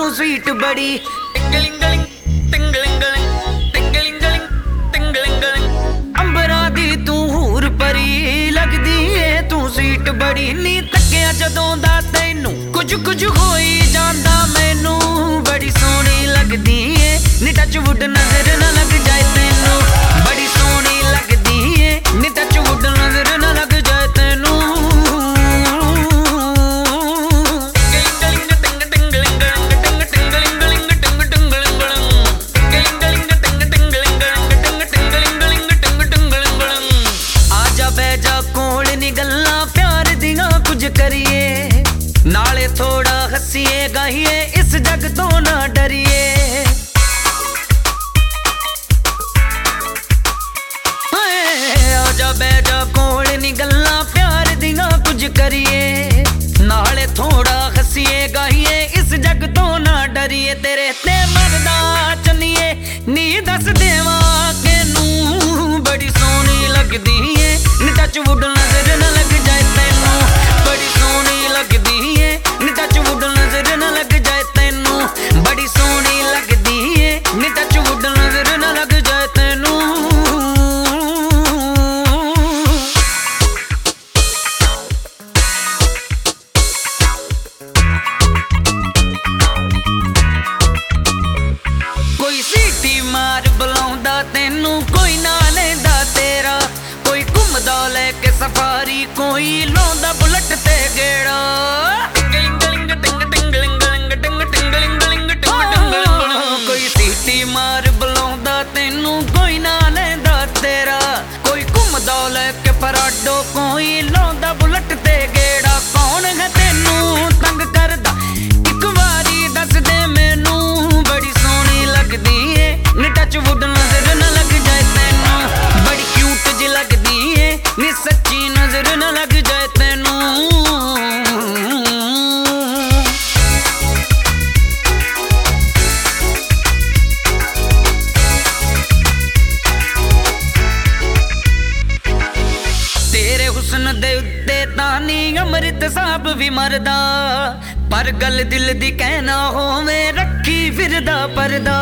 तू स्वीट बड़ी अंबरा दी तू हूर परी लगदी है तू स्वीट बड़ी नी तकिया जदों दा तैनू कुछ होई जांदा मैनू बड़ी सोहनी लगदी है नी टच वुड नजर ना लग जाए तैनू बड़ी सोहनी लगदी है नी टच वुड नजर ना लग जाए तैनू करिए नाले थोड़ा हसीए गाइए इस जग तो ना डरिए आजा बैजा कोल नी गल्ला प्यार दियां कुछ करिए नाले थोड़ा हसीए गाइए इस जग तो ना डरिए तेरे ते मरदा चलिए नी दस देवा के नू बड़ी सोहनी लगदी है नी टच वुड नजर ना लग जाए तैनू बड़ी सोहनी लगदी है नी टच वुड नजर ना लग जाए तैनू बड़ी सोहनी लगदी है नी टच वुड नजर ना लग जाए तैनू कोई सीटी मार बुलाउंदा तैनू कोई ना लैंदा तेरा कोई घुमदा लेके सफारी कोई लाउंदा बुलेट ते गेड़ा कोई सीटी मार बुलाउंदा तैनू कोई ना लैंदा तेरा कोई घुमदा लेके पराडो कोई लाउंदा बुलेट ते गेड़ा कौन है तैनू तंग करदा इक वारी दस दे मैनू बड़ी सोहनी लगदी है नी टच वुड नजर ना लग जाए तैनू बड़ी क्यूट जी लगदी है नी सच्ची नजर ना लग जाए तैनू तेरे हुस्न दे उत्ते तानी अमृत साहब भी मरदा पर गल दिल दी कहना होवे रखी फिरदा परदा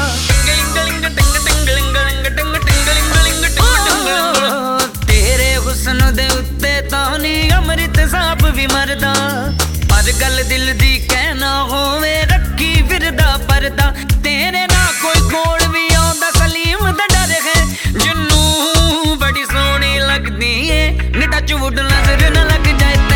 तेरे हुस्न दे उत्ते तानी अमृत साहब भी मरदा पर गल दिल दी कहना होवे रखी फिरदा परदा तेरे ना कोई कोल भी आंदा सलीम दा डर है जिन्नू बड़ी सोहनी लगदी है नी टच वुड नजर ना लग जाए